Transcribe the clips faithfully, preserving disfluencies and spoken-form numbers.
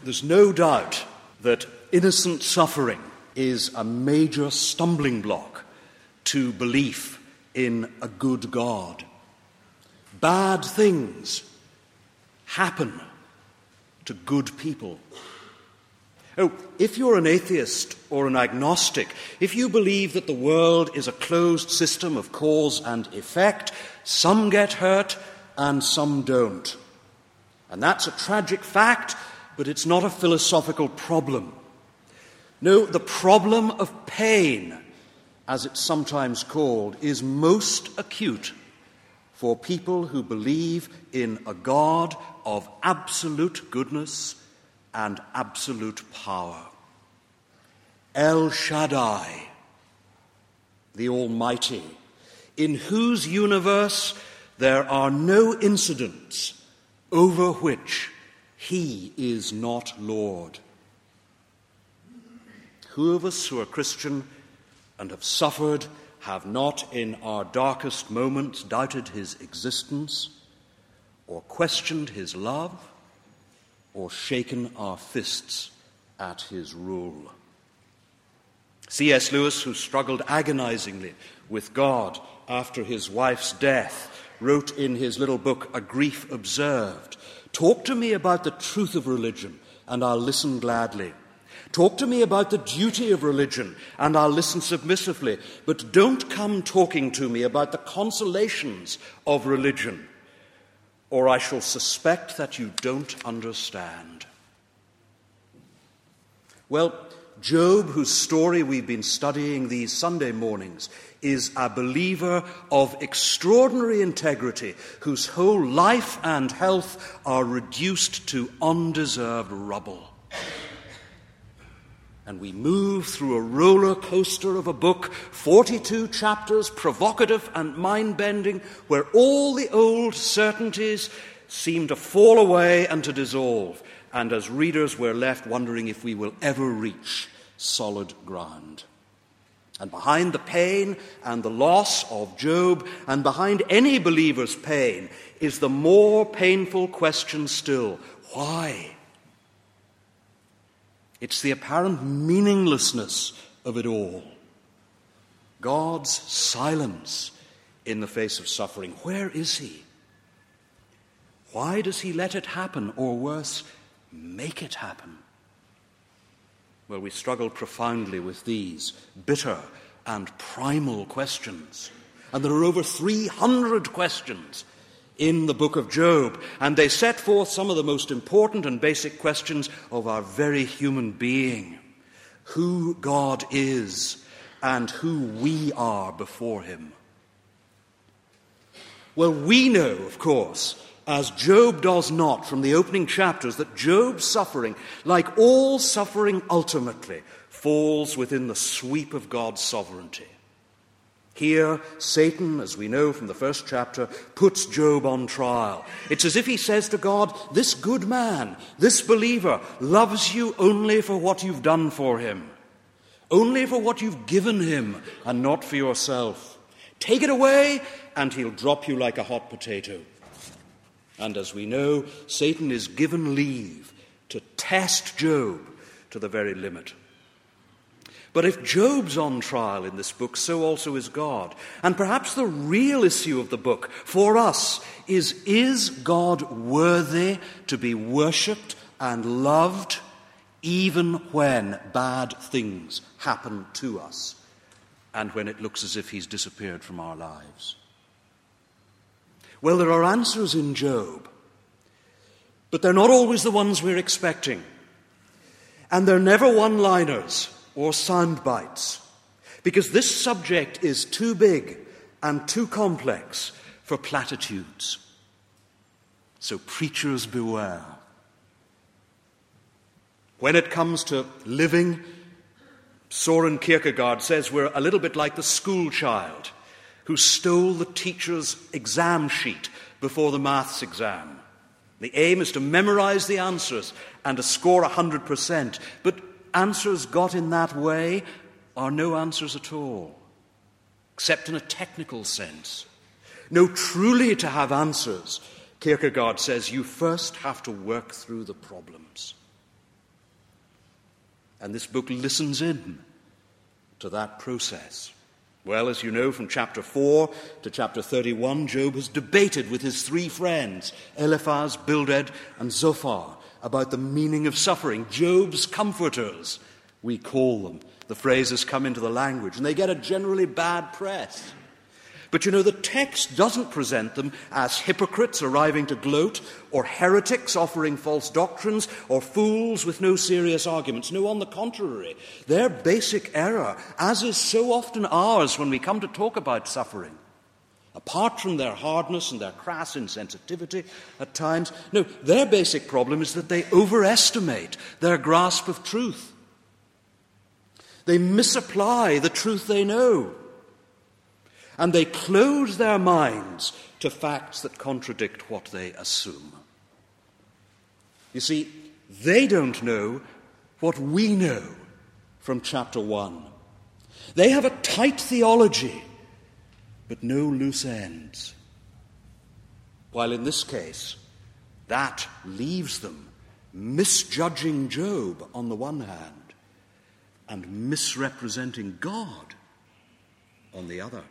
There's no doubt that innocent suffering is a major stumbling block to belief in a good God. Bad things happen to good people. Oh, if you're an atheist or an agnostic, if you believe that the world is a closed system of cause and effect, some get hurt and some don't. And that's a tragic fact, but it's not a philosophical problem. No, the problem of pain, as it's sometimes called, is most acute for people who believe in a God of absolute goodness and absolute power. El Shaddai, the Almighty, in whose universe there are no incidents over which he is not Lord. Who of us who are Christian and have suffered have not in our darkest moments doubted his existence or questioned his love or shaken our fists at his rule? C S Lewis, who struggled agonizingly with God after his wife's death, wrote in his little book, A Grief Observed, "Talk to me about the truth of religion, and I'll listen gladly. Talk to me about the duty of religion, and I'll listen submissively. But don't come talking to me about the consolations of religion, or I shall suspect that you don't understand." Well, Job, whose story we've been studying these Sunday mornings, is a believer of extraordinary integrity, whose whole life and health are reduced to undeserved rubble. And we move through a roller coaster of a book, forty-two chapters, provocative and mind-bending, where all the old certainties seem to fall away and to dissolve. And as readers, we're left wondering if we will ever reach solid ground. And behind the pain and the loss of Job, and behind any believer's pain, is the more painful question still: why? It's the apparent meaninglessness of it all. God's silence in the face of suffering. Where is he? Why does he let it happen, or worse, make it happen? Well, we struggle profoundly with these bitter and primal questions. And there are over three hundred questions in the book of Job, and they set forth some of the most important and basic questions of our very human being: who God is and who we are before him. Well, we know, of course, as Job does not from the opening chapters, that Job's suffering, like all suffering ultimately, falls within the sweep of God's sovereignty. Here, Satan, as we know from the first chapter, puts Job on trial. It's as if he says to God, this good man, this believer, loves you only for what you've done for him, only for what you've given him, and not for yourself. Take it away, and he'll drop you like a hot potato. And as we know, Satan is given leave to test Job to the very limit. But if Job's on trial in this book, so also is God. And perhaps the real issue of the book for us is, is God worthy to be worshipped and loved even when bad things happen to us and when it looks as if he's disappeared from our lives? Well, there are answers in Job, but they're not always the ones we're expecting. And they're never one-liners or sound bites, because this subject is too big and too complex for platitudes. So preachers beware. When it comes to living, Soren Kierkegaard says we're a little bit like the school child who stole the teacher's exam sheet before the maths exam. The aim is to memorize the answers and to score one hundred percent. But answers got in that way are no answers at all, except in a technical sense. No, truly to have answers, Kierkegaard says, you first have to work through the problems. And this book listens in to that process. Well, as you know, from chapter four to chapter thirty-one, Job has debated with his three friends, Eliphaz, Bildad, and Zophar, about the meaning of suffering. Job's comforters, we call them. The phrase has come into the language, and they get a generally bad press. But you know, the text doesn't present them as hypocrites arriving to gloat, or heretics offering false doctrines, or fools with no serious arguments. No, on the contrary, their basic error, as is so often ours when we come to talk about suffering, apart from their hardness and their crass insensitivity at times, no, their basic problem is that they overestimate their grasp of truth. They misapply the truth they know. And they close their minds to facts that contradict what they assume. You see, they don't know what we know from chapter one. They have a tight theology, but no loose ends. While in this case, that leaves them misjudging Job on the one hand and misrepresenting God on the other.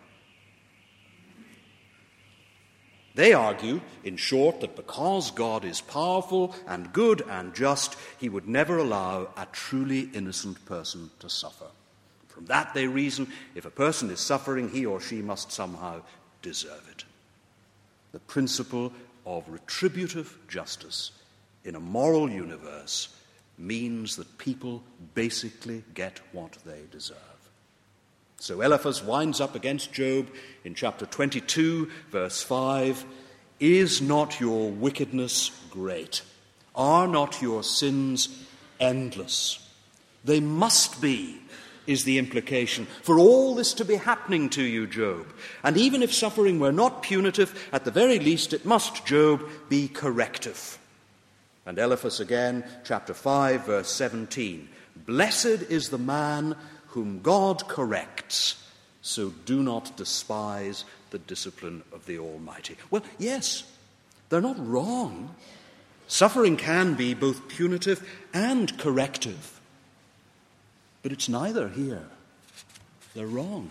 They argue, in short, that because God is powerful and good and just, he would never allow a truly innocent person to suffer. From that they reason, if a person is suffering, he or she must somehow deserve it. The principle of retributive justice in a moral universe means that people basically get what they deserve. So Eliphaz winds up against Job in chapter twenty-two, verse five. Is not your wickedness great? Are not your sins endless? They must be, is the implication, for all this to be happening to you, Job. And even if suffering were not punitive, at the very least it must, Job, be corrective. And Eliphaz again, chapter five, verse seventeen. Blessed is the man whom God corrects, so do not despise the discipline of the Almighty. Well, yes, they're not wrong. Suffering can be both punitive and corrective. But it's neither here. They're wrong.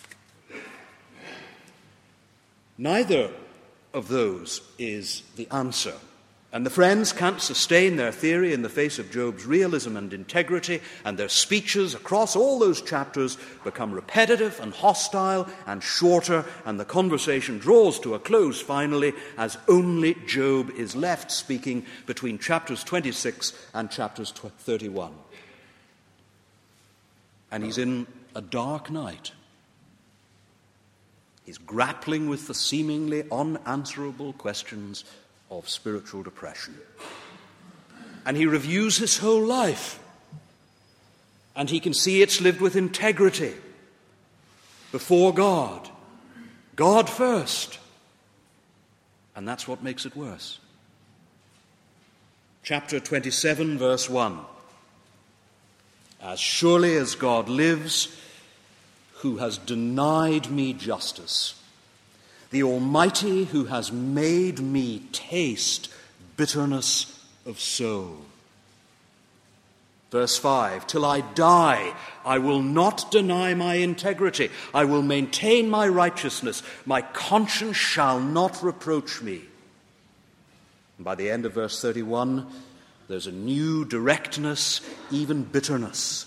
Neither of those is the answer. And the friends can't sustain their theory in the face of Job's realism and integrity, and their speeches across all those chapters become repetitive and hostile and shorter, and the conversation draws to a close finally as only Job is left speaking between chapters twenty-six and chapters thirty-one. And he's in a dark night. He's grappling with the seemingly unanswerable questions of spiritual depression. And he reviews his whole life. And he can see it's lived with integrity before God. God first. And that's what makes it worse. Chapter twenty-seven, verse one. As surely as God lives, who has denied me justice, the Almighty who has made me taste bitterness of soul. Verse five, till I die, I will not deny my integrity. I will maintain my righteousness. My conscience shall not reproach me. And by the end of verse thirty-one, there's a new directness, even bitterness.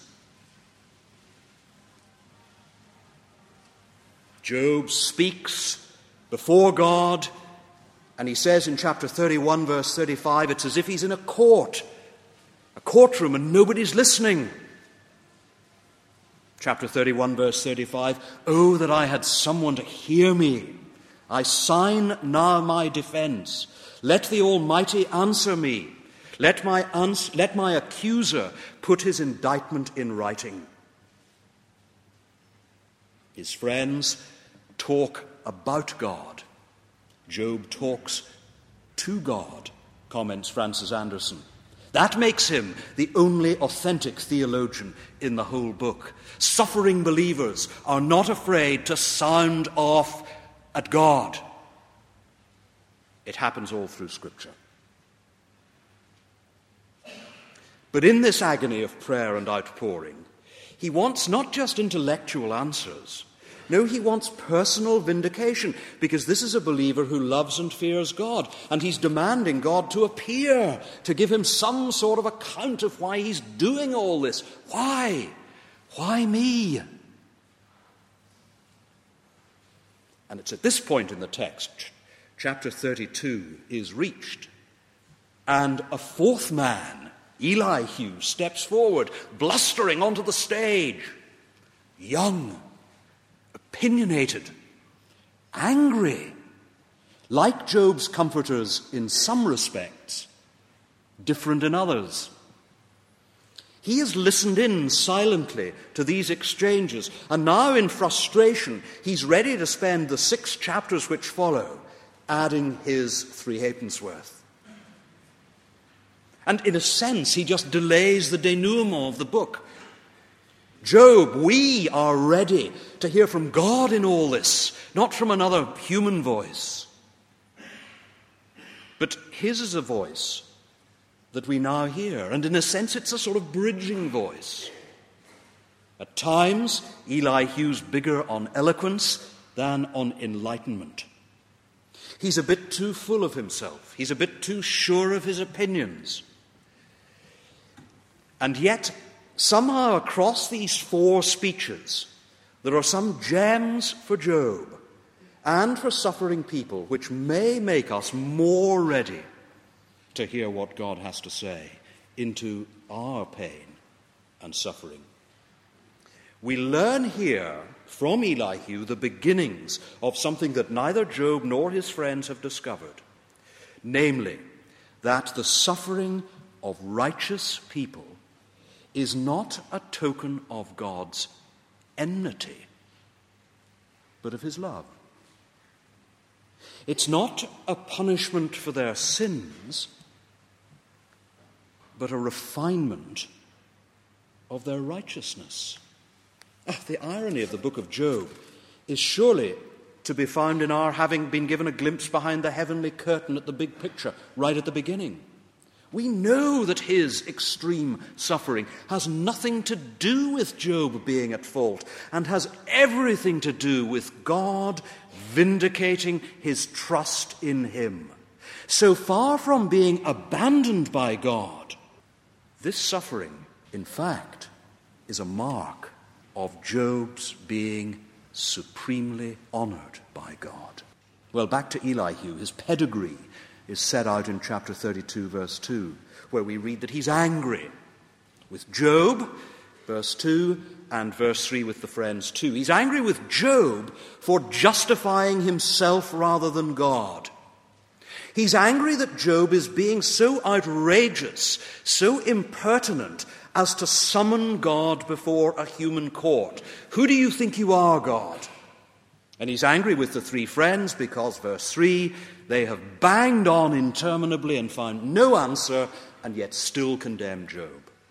Job speaks before God, and he says in chapter thirty-one, verse thirty-five, it's as if he's in a court, a courtroom, and nobody's listening. Chapter thirty-one, verse thirty-five, oh, that I had someone to hear me. I sign now my defense. Let the Almighty answer me. Let my, ans- let my accuser put his indictment in writing. His friends talk about God. Job talks to God, comments Francis Anderson. That makes him the only authentic theologian in the whole book. Suffering believers are not afraid to sound off at God. It happens all through Scripture. But in this agony of prayer and outpouring, he wants not just intellectual answers. No, he wants personal vindication, because this is a believer who loves and fears God, and he's demanding God to appear, to give him some sort of account of why he's doing all this. Why? Why me? And it's at this point in the text, chapter thirty-two is reached, and a fourth man, Elihu, steps forward, blustering onto the stage, young, opinionated, angry, like Job's comforters in some respects, different in others. He has listened in silently to these exchanges, and now in frustration, he's ready to spend the six chapters which follow adding his three halfpence worth. And in a sense, he just delays the denouement of the book. Job, we are ready to hear from God in all this, not from another human voice. But his is a voice that we now hear, and in a sense it's a sort of bridging voice. At times, Elihu's bigger on eloquence than on enlightenment. He's a bit too full of himself. He's a bit too sure of his opinions. And yet, somehow across these four speeches, there are some gems for Job and for suffering people which may make us more ready to hear what God has to say into our pain and suffering. We learn here from Elihu the beginnings of something that neither Job nor his friends have discovered, namely, that the suffering of righteous people is not a token of God's enmity, but of his love. It's not a punishment for their sins, but a refinement of their righteousness. Ah, the irony of the book of Job is surely to be found in our having been given a glimpse behind the heavenly curtain at the big picture right at the beginning. We know that his extreme suffering has nothing to do with Job being at fault and has everything to do with God vindicating his trust in him. So far from being abandoned by God, this suffering, in fact, is a mark of Job's being supremely honored by God. Well, back to Elihu. His pedigree is set out in chapter thirty-two, verse two, where we read that he's angry with Job, verse two, and verse three with the friends too. He's angry with Job for justifying himself rather than God. He's angry that Job is being so outrageous, so impertinent, as to summon God before a human court. Who do you think you are, God? And he's angry with the three friends because, verse three, they have banged on interminably and found no answer and yet still condemn Job.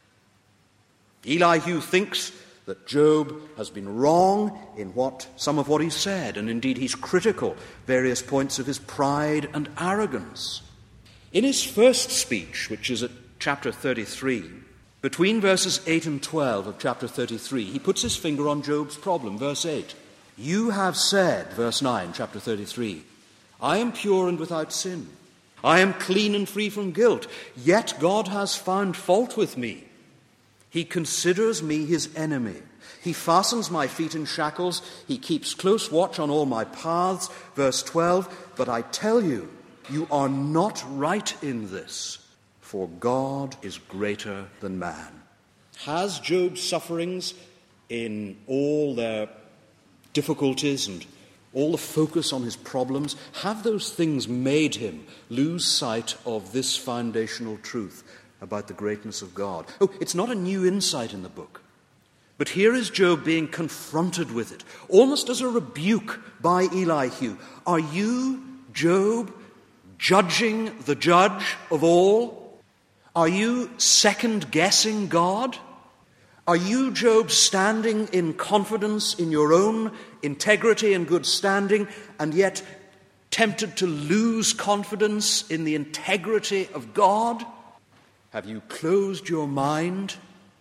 Elihu thinks that Job has been wrong in what some of what he said, and indeed he's critical various points of his pride and arrogance. In his first speech, which is at chapter thirty-three, between verses eight and twelve of chapter thirty-three, he puts his finger on Job's problem. Verse eight, you have said, verse nine, chapter thirty-three, I am pure and without sin. I am clean and free from guilt. Yet God has found fault with me. He considers me his enemy. He fastens my feet in shackles. He keeps close watch on all my paths. Verse twelve, but I tell you, you are not right in this, for God is greater than man. Has Job's sufferings in all their difficulties and all the focus on his problems, have those things made him lose sight of this foundational truth about the greatness of God? Oh, it's not a new insight in the book. But here is Job being confronted with it, almost as a rebuke by Elihu. Are you, Job, judging the judge of all? Are you second-guessing God? Are you, Job, standing in confidence in your own integrity and good standing, and yet tempted to lose confidence in the integrity of God? Have you closed your mind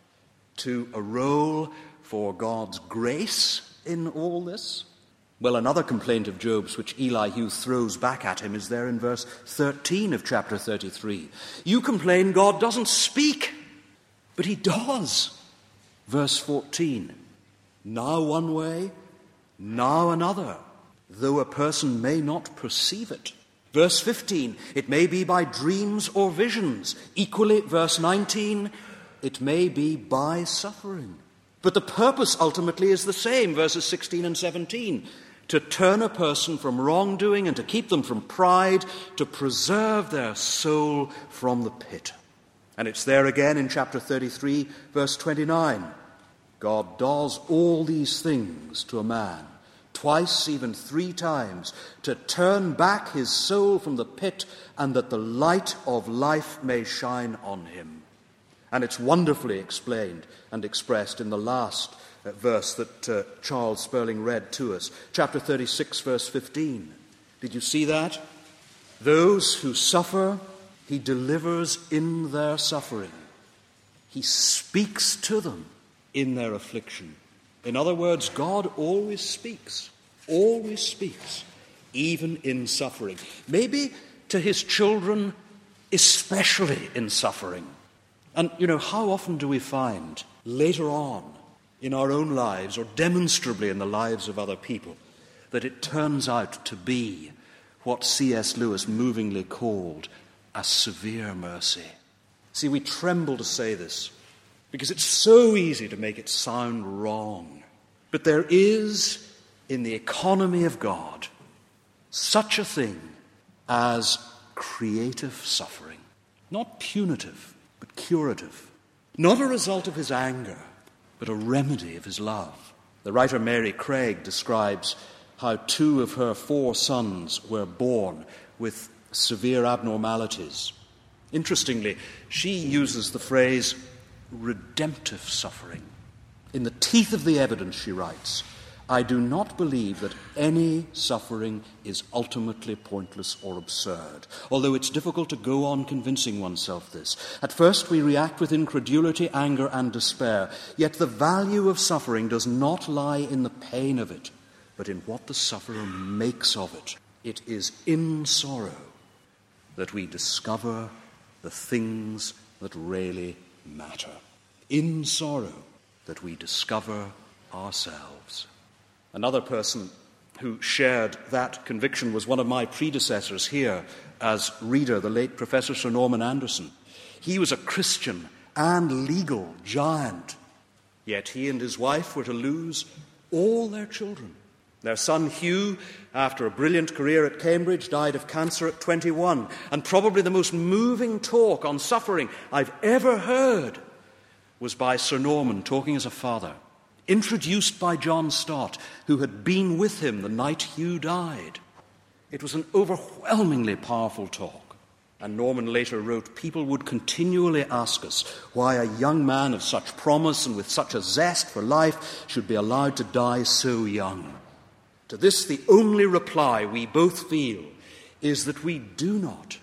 to a role for God's grace in all this? Well, another complaint of Job's which Elihu throws back at him is there in verse thirteen of chapter thirty-three. You complain God doesn't speak, but he does. Verse fourteen, now one way, now another, though a person may not perceive it. Verse fifteen, it may be by dreams or visions. Equally, verse nineteen, it may be by suffering. But the purpose ultimately is the same, verses sixteen and seventeen, to turn a person from wrongdoing and to keep them from pride, to preserve their soul from the pit. And it's there again in chapter thirty-three, verse twenty-nine. God does all these things to a man, twice, even three times, to turn back his soul from the pit, and that the light of life may shine on him. And it's wonderfully explained and expressed in the last uh, verse that uh, Charles Spurling read to us, chapter thirty-six, verse fifteen. Did you see that? Those who suffer, he delivers in their suffering. He speaks to them in their affliction. In other words, God always speaks, always speaks, even in suffering. Maybe to his children, especially in suffering. And, you know, how often do we find later on in our own lives, or demonstrably in the lives of other people, that it turns out to be what C S Lewis movingly called a severe mercy? See, we tremble to say this, because it's so easy to make it sound wrong. But there is, in the economy of God, such a thing as creative suffering. Not punitive, but curative. Not a result of his anger, but a remedy of his love. The writer Mary Craig describes how two of her four sons were born with severe abnormalities. Interestingly, she uses the phrase redemptive suffering. In the teeth of the evidence, she writes, I do not believe that any suffering is ultimately pointless or absurd, although it's difficult to go on convincing oneself this. At first we react with incredulity, anger, and despair, yet the value of suffering does not lie in the pain of it, but in what the sufferer makes of it. It is in sorrow that we discover the things that really matter. In sorrow that we discover ourselves. Another person who shared that conviction was one of my predecessors here as reader, the late Professor Sir Norman Anderson. He was a Christian and legal giant, yet he and his wife were to lose all their children. Their son Hugh, after a brilliant career at Cambridge, died of cancer at twenty-one, and probably the most moving talk on suffering I've ever heard was by Sir Norman talking as a father, introduced by John Stott, who had been with him the night Hugh died. It was an overwhelmingly powerful talk. And Norman later wrote, people would continually ask us why a young man of such promise and with such a zest for life should be allowed to die so young. To this, the only reply we both feel is that we do not,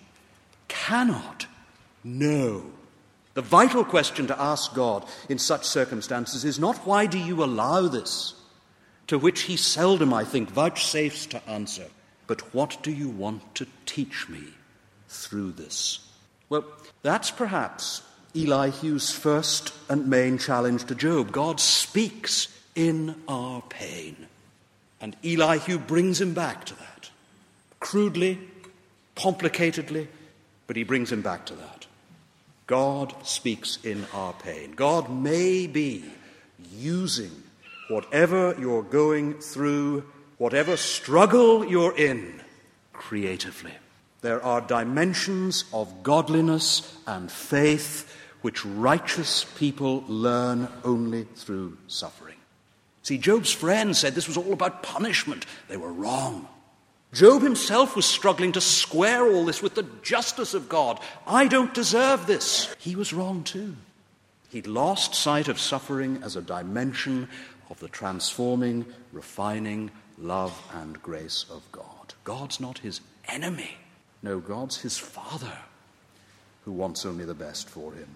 cannot know. The vital question to ask God in such circumstances is not, why do you allow this? To which he seldom, I think, vouchsafes to answer, but what do you want to teach me through this? Well, that's perhaps Elihu's first and main challenge to Job. God speaks in our pain. And Elihu brings him back to that. Crudely, complicatedly, but he brings him back to that. God speaks in our pain. God may be using whatever you're going through, whatever struggle you're in, creatively. There are dimensions of godliness and faith which righteous people learn only through suffering. See, Job's friends said this was all about punishment. They were wrong. Job himself was struggling to square all this with the justice of God. I don't deserve this. He was wrong too. He'd lost sight of suffering as a dimension of the transforming, refining love and grace of God. God's not his enemy. No, God's his Father. who wants only the best for him.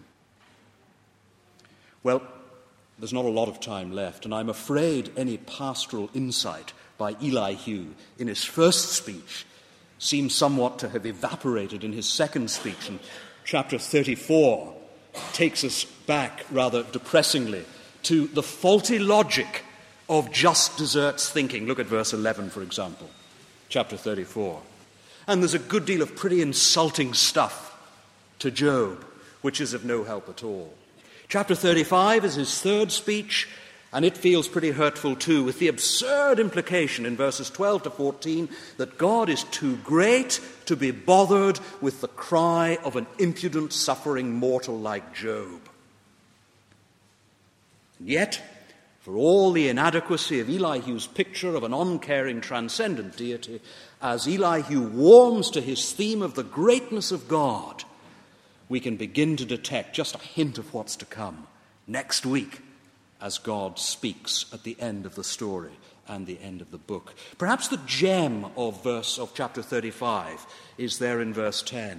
Well, there's not a lot of time left, and I'm afraid any pastoral insight by Elihu in his first speech seems somewhat to have evaporated in his second speech. And chapter thirty-four takes us back rather depressingly to the faulty logic of just deserts thinking. Look at verse eleven, for example, chapter thirty-four. And there's a good deal of pretty insulting stuff to Job, which is of no help at all. Chapter thirty-five is his third speech, and it feels pretty hurtful too, with the absurd implication in verses twelve to fourteen that God is too great to be bothered with the cry of an impudent, suffering mortal like Job. And yet, for all the inadequacy of Elihu's picture of an uncaring, transcendent deity, as Elihu warms to his theme of the greatness of God, we can begin to detect just a hint of what's to come next week as God speaks at the end of the story and the end of the book. Perhaps the gem of verse of chapter thirty-five is there in verse ten,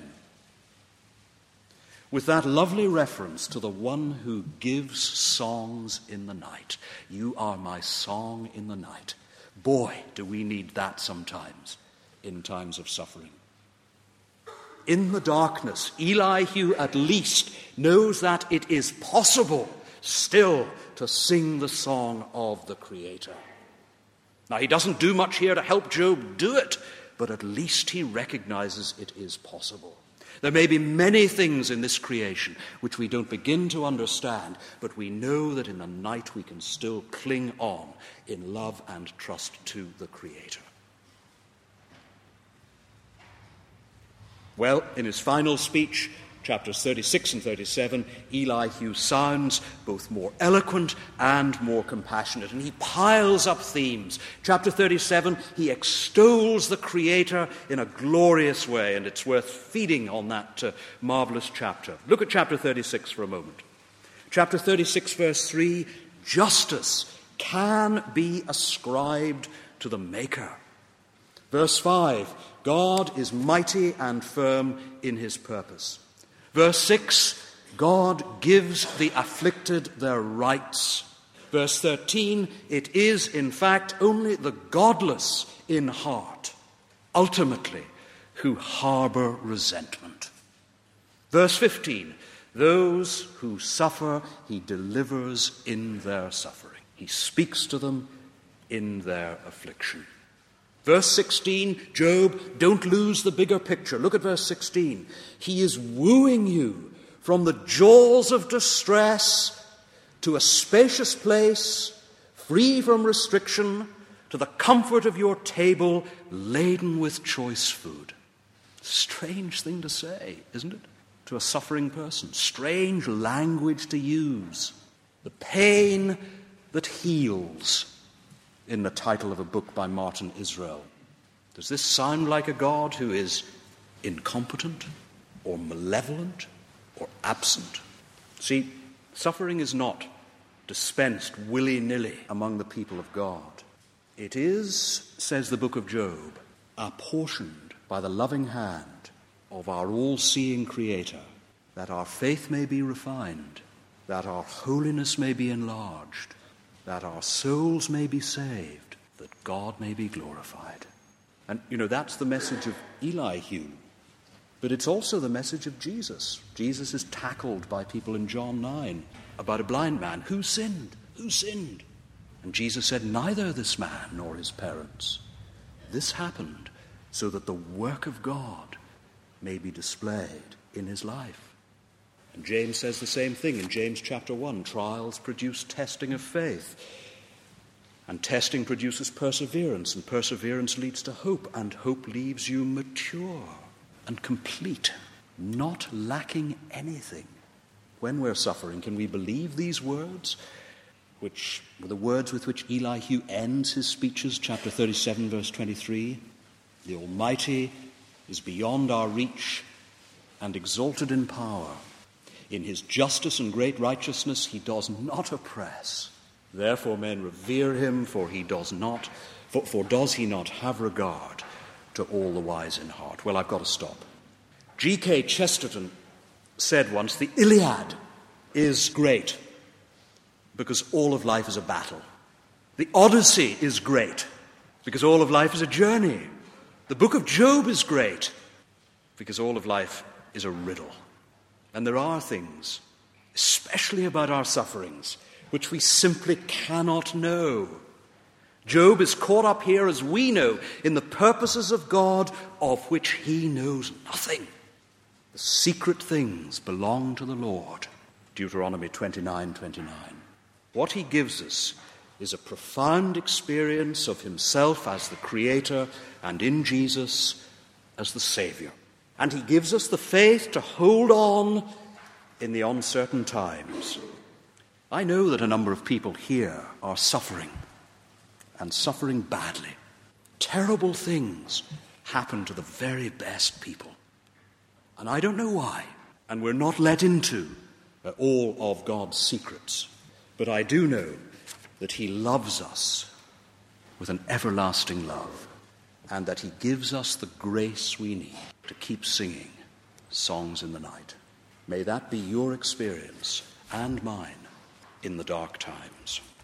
with that lovely reference to the one who gives songs in the night. You are my song in the night. Boy, do we need that sometimes in times of suffering. In the darkness, Elihu at least knows that it is possible still to sing the song of the Creator. Now, he doesn't do much here to help Job do it, but at least he recognizes it is possible. There may be many things in this creation which we don't begin to understand, but we know that in the night we can still cling on in love and trust to the Creator. Well, in his final speech, chapters thirty-six and thirty-seven, Elihu sounds both more eloquent and more compassionate, and he piles up themes. Chapter thirty-seven, he extols the Creator in a glorious way, and it's worth feeding on that uh, marvelous chapter. Look at chapter thirty-six for a moment. Chapter thirty-six, verse three, justice can be ascribed to the Maker. Verse five, God is mighty and firm in his purpose. Verse six, God gives the afflicted their rights. Verse thirteen, it is in fact only the godless in heart, ultimately, who harbor resentment. Verse fifteen, those who suffer he delivers in their suffering. He speaks to them in their affliction. Verse sixteen, Job, don't lose the bigger picture. Look at verse sixteen. He is wooing you from the jaws of distress to a spacious place, free from restriction, to the comfort of your table, laden with choice food. Strange thing to say, isn't it? To a suffering person. Strange language to use. The pain that heals, in the title of a book by Martin Israel. Does this sound like a God who is incompetent or malevolent or absent? See, suffering is not dispensed willy-nilly among the people of God. It is, says the book of Job, apportioned by the loving hand of our all-seeing Creator, that our faith may be refined, that our holiness may be enlarged, that our souls may be saved, that God may be glorified. And, you know, that's the message of Elihu. But it's also the message of Jesus. Jesus is tackled by people in John nine about a blind man. Who sinned? Who sinned? And Jesus said, neither this man nor his parents. This happened so that the work of God may be displayed in his life. And James says the same thing in James chapter one. Trials produce testing of faith. And testing produces perseverance. And perseverance leads to hope. And hope leaves you mature and complete, not lacking anything. When we're suffering, can we believe these words, which were the words with which Elihu ends his speeches, chapter thirty-seven, verse twenty-three? The Almighty is beyond our reach and exalted in power. In his justice and great righteousness he does not oppress. Therefore men revere him, for he does not, for, for does he not have regard to all the wise in heart? Well, I've got to stop. G K Chesterton said once, the Iliad is great because all of life is a battle. The Odyssey is great because all of life is a journey. The book of Job is great because all of life is a riddle. And there are things, especially about our sufferings, which we simply cannot know. Job is caught up here, as we know, in the purposes of God of which he knows nothing. The secret things belong to the Lord. Deuteronomy twenty-nine twenty-nine. What he gives us is a profound experience of himself as the Creator and in Jesus as the Savior. And he gives us the faith to hold on in the uncertain times. I know that a number of people here are suffering, and suffering badly. Terrible things happen to the very best people. And I don't know why. And we're not let into uh, all of God's secrets. But I do know that he loves us with an everlasting love, and that he gives us the grace we need to keep singing songs in the night. May that be your experience and mine in the dark times.